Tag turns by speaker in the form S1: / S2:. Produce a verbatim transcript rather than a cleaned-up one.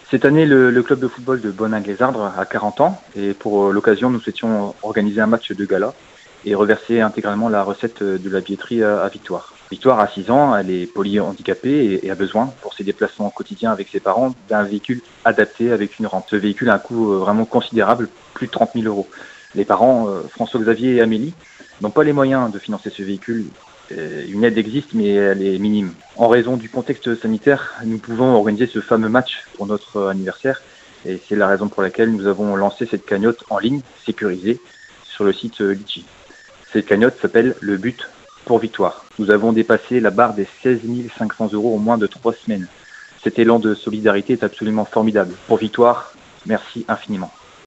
S1: Cette année, le, le club de football de Boningue-les-Ardres a quarante ans et pour l'occasion, nous souhaitions organiser un match de gala et reverser intégralement la recette de la billetterie à, à Victoire. Victoire a six ans, elle est polyhandicapée et, et a besoin, pour ses déplacements quotidiens avec ses parents, d'un véhicule adapté avec une rampe. Ce véhicule a un coût vraiment considérable, plus de trente mille euros. Les parents, euh, François-Xavier et Amélie, n'ont pas les moyens de financer ce véhicule. Une aide existe, mais elle est minime. En raison du contexte sanitaire, nous pouvons organiser ce fameux match pour notre anniversaire. Et c'est la raison pour laquelle nous avons lancé cette cagnotte en ligne, sécurisée, sur le site Litchi. Cette cagnotte s'appelle Le But pour Victoire. Nous avons dépassé la barre des seize mille cinq cents euros en moins de trois semaines. Cet élan de solidarité est absolument formidable. Pour Victoire, merci infiniment.